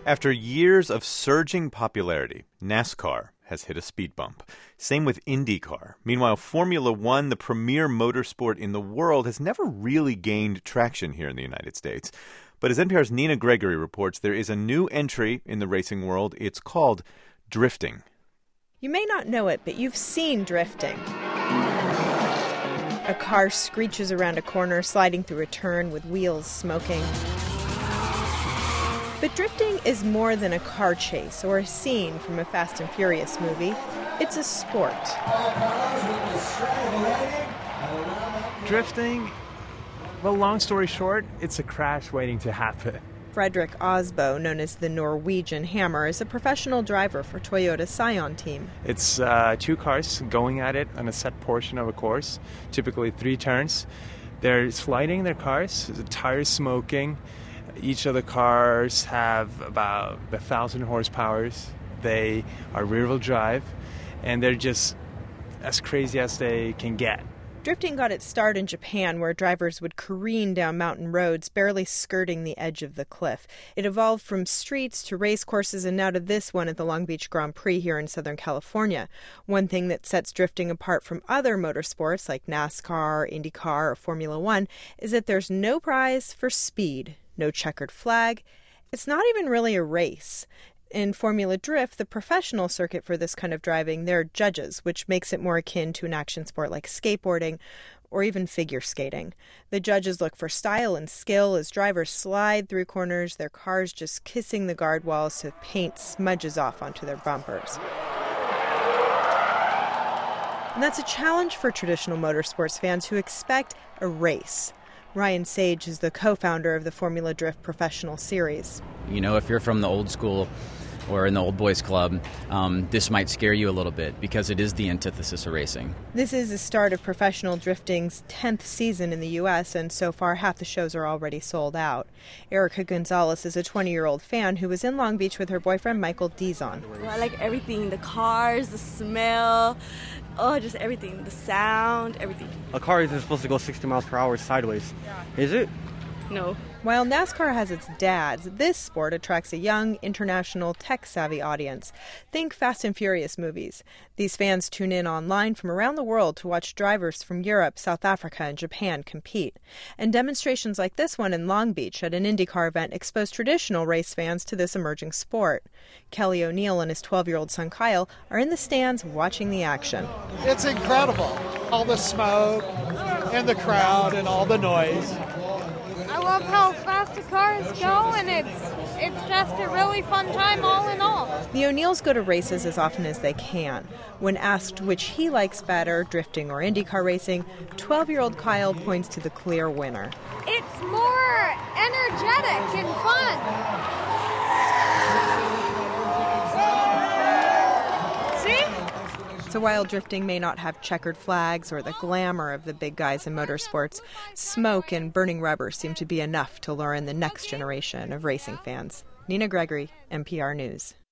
After years of surging popularity, NASCAR has hit a speed bump. Same with IndyCar. Meanwhile, Formula One, the premier motorsport in the world, has never really gained traction here in the United States. But as NPR's Nina Gregory reports, there is a new entry in the racing world. It's called drifting. You may not know it, but you've seen drifting. A car screeches around a corner, sliding through a turn with wheels smoking. But drifting is more than a car chase or a scene from a Fast and Furious movie. It's a sport. Drifting, well, long story short, it's a crash waiting to happen. Fredrik Aasbo, known as the Norwegian Hammer, is a professional driver for Toyota's Scion team. It's two cars going at it on a set portion of a course, typically 3 turns. They're sliding their cars, the tires smoking. Each of the cars have about 1,000 horsepower. They are rear-wheel drive, and they're just as crazy as they can get. Drifting got its start in Japan, where drivers would careen down mountain roads, barely skirting the edge of the cliff. It evolved from streets to race courses and now to this one at the Long Beach Grand Prix here in Southern California. One thing that sets drifting apart from other motorsports like NASCAR, IndyCar, or Formula One is that there's no prize for speed, no checkered flag. It's not even really a race. In Formula Drift, the professional circuit for this kind of driving, there are judges, which makes it more akin to an action sport like skateboarding or even figure skating. The judges look for style and skill as drivers slide through corners, their cars just kissing the guard walls so paint smudges off onto their bumpers. And that's a challenge for traditional motorsports fans who expect a race. Ryan Sage is the co-founder of the Formula Drift Professional Series. You know, if you're from the old school or in the old boys club, this might scare you a little bit because it is the antithesis of racing. This is the start of professional drifting's 10th season in the U.S., and so far half the shows are already sold out. Erica Gonzalez is a 20-year-old fan who was in Long Beach with her boyfriend Michael Dizon. Well, I like everything, the cars, the smell, just everything, the sound, everything. A car isn't supposed to go 60 miles per hour sideways, is it? No. While NASCAR has its dads, this sport attracts a young, international, tech-savvy audience. Think Fast and Furious movies. These fans tune in online from around the world to watch drivers from Europe, South Africa, and Japan compete. And demonstrations like this one in Long Beach at an IndyCar event expose traditional race fans to this emerging sport. Kelly O'Neill and his 12-year-old son Kyle are in the stands watching the action. It's incredible. All the smoke and the crowd and all the noise. I love how fast the cars go, and it's just a really fun time all in all. The O'Neills go to races as often as they can. When asked which he likes better, drifting or IndyCar racing, 12-year-old Kyle points to the clear winner. It's more energetic and fun. So while drifting may not have checkered flags or the glamour of the big guys in motorsports, smoke and burning rubber seem to be enough to lure in the next generation of racing fans. Nina Gregory, NPR News.